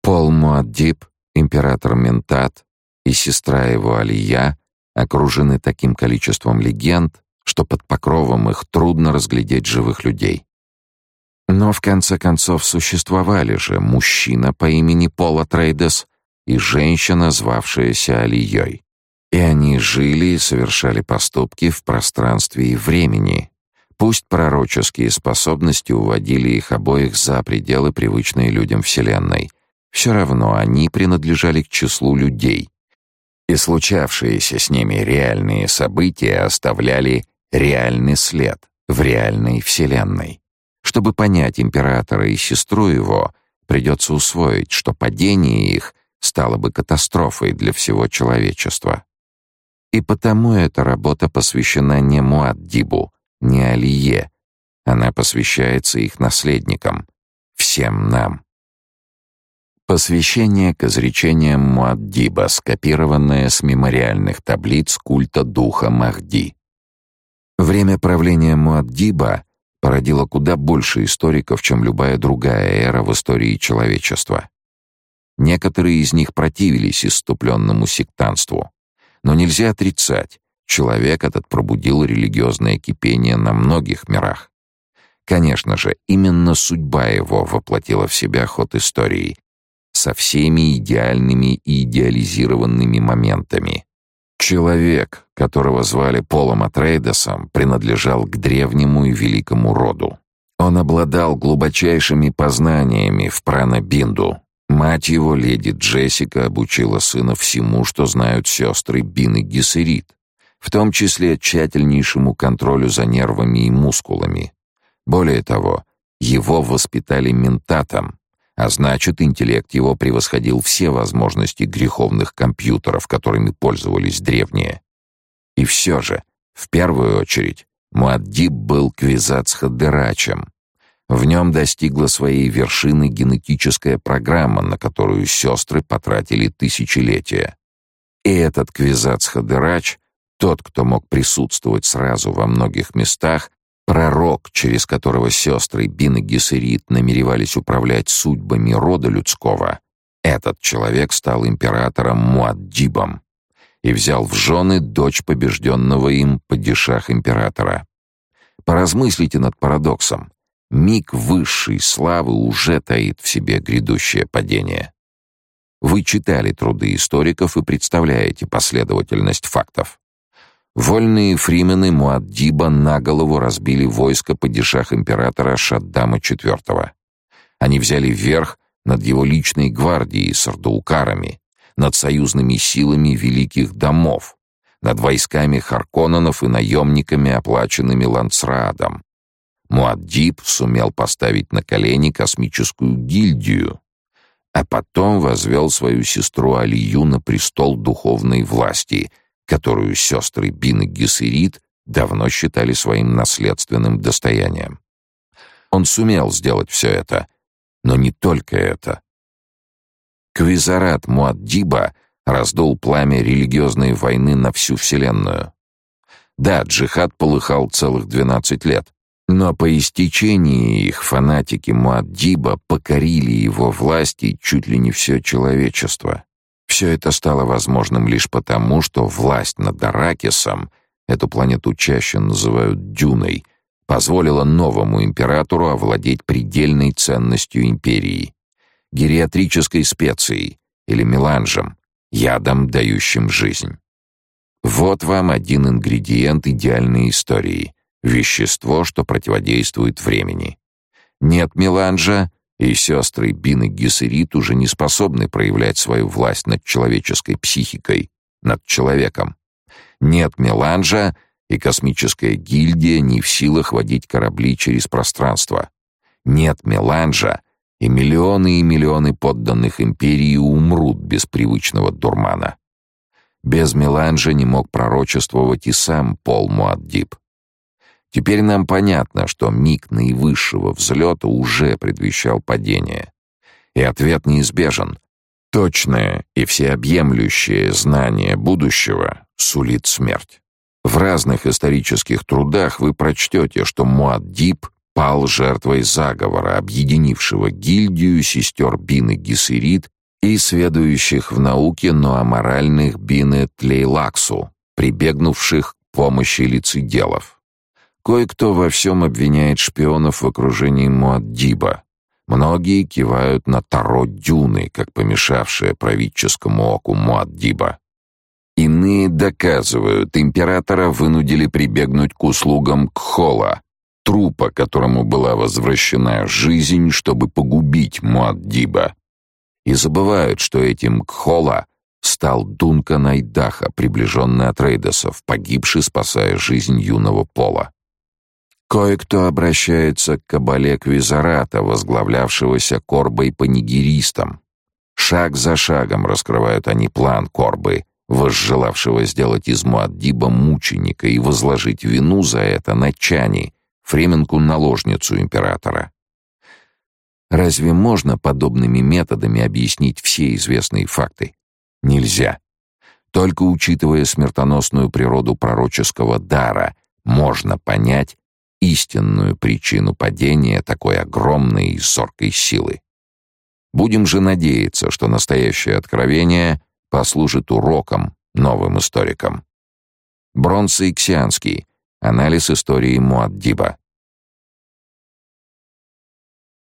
Пол Муаддиб, император Ментат и сестра его Алия окружены таким количеством легенд, что под покровом их трудно разглядеть живых людей. Но в конце концов существовали же мужчина по имени Пол Атрейдес и женщина, звавшаяся Алией. И они жили и совершали поступки в пространстве и времени. Пусть пророческие способности уводили их обоих за пределы привычной людям Вселенной, все равно они принадлежали к числу людей. И случавшиеся с ними реальные события оставляли реальный след в реальной Вселенной. Чтобы понять императора и сестру его, придется усвоить, что падение их стало бы катастрофой для всего человечества. И потому эта работа посвящена не Муаддибу, не Алие. Она посвящается их наследникам, всем нам. Посвящение к изречениям Муаддиба, скопированное с мемориальных таблиц культа духа Махди. Время правления Муаддиба породило куда больше историков, чем любая другая эра в истории человечества. Некоторые из них противились исступленному сектантству, но нельзя отрицать, человек этот пробудил религиозное кипение на многих мирах. Конечно же, именно судьба его воплотила в себя ход истории со всеми идеальными и идеализированными моментами. Человек, которого звали Полом Атрейдесом, принадлежал к древнему и великому роду. Он обладал глубочайшими познаниями в прана-бинду. Мать его, леди Джессика, обучила сына всему, что знают сестры Бин и Гессерит, в том числе тщательнейшему контролю за нервами и мускулами. Более того, его воспитали ментатом, а значит, интеллект его превосходил все возможности греховных компьютеров, которыми пользовались древние. И все же, в первую очередь, Муаддиб был квизац-хадерачем. В нем достигла своей вершины генетическая программа, на которую сестры потратили тысячелетия. И этот квизац-хадерач, тот, кто мог присутствовать сразу во многих местах, пророк, через которого сестры Бин и Гессерит намеревались управлять судьбами рода людского, этот человек стал императором Муаддибом и взял в жены дочь побежденного им падишах императора. Поразмыслите над парадоксом. Миг высшей славы уже таит в себе грядущее падение. Вы читали труды историков и представляете последовательность фактов. Вольные фримены Муаддиба на голову разбили войско падишах императора Шаддама IV. Они взяли верх над его личной гвардией с ардаукарами, над союзными силами великих домов, над войсками харконненов и наемниками, оплаченными Лансраадом. Муаддиб сумел поставить на колени космическую гильдию, а потом возвел свою сестру Алию на престол духовной власти, которую сестры Бин и Гессерит давно считали своим наследственным достоянием. Он сумел сделать все это, но не только это. Квизарат Муаддиба раздул пламя религиозной войны на всю Вселенную. Да, джихад полыхал целых 12 лет, но по истечении их фанатики Муаддиба покорили его власти чуть ли не все человечество. Все это стало возможным лишь потому, что власть над Аракисом, эту планету чаще называют Дюной, позволила новому императору овладеть предельной ценностью империи — гериатрической специей или меланжем, ядом, дающим жизнь. Вот вам один ингредиент идеальной истории — вещество, что противодействует времени. Нет меланжа, и сестры Бин и Гессерит уже не способны проявлять свою власть над человеческой психикой, над человеком. Нет меланжа, и космическая гильдия не в силах водить корабли через пространство. Нет меланжа, и миллионы подданных империи умрут без привычного дурмана. Без меланжа не мог пророчествовать и сам Пол Муаддиб. Теперь нам понятно, что миг наивысшего взлета уже предвещал падение. И ответ неизбежен. Точное и всеобъемлющее знание будущего сулит смерть. В разных исторических трудах вы прочтете, что Муаддиб пал жертвой заговора, объединившего гильдию сестер Бин и Гессерит и сведущих в науке, но аморальных Бине Тлейлаксу, прибегнувших к помощи лицеделов. Кое-кто во всем обвиняет шпионов в окружении Муаддиба. Многие кивают на Таро Дюны, как помешавшее правительскому оку Муаддиба. Иные доказывают, императора вынудили прибегнуть к услугам Кхола, трупа, которому была возвращена жизнь, чтобы погубить Муаддиба. И забывают, что этим Кхола стал Дункан Айдаха, приближенный Атрейдесов, погибший, спасая жизнь юного Пола. Кое-кто обращается к кабале Квизарата, возглавлявшегося Корбой-панигеристом. Шаг за шагом раскрывают они план Корбы, возжелавшего сделать из Муаддиба мученика и возложить вину за это на Чани, фременку-наложницу императора. Разве можно подобными методами объяснить все известные факты? Нельзя. Только учитывая смертоносную природу пророческого дара, можно понять истинную причину падения такой огромной и зоркой силы. Будем же надеяться, что настоящее откровение послужит уроком новым историкам. Бронце Иксианский. Анализ истории Муаддиба.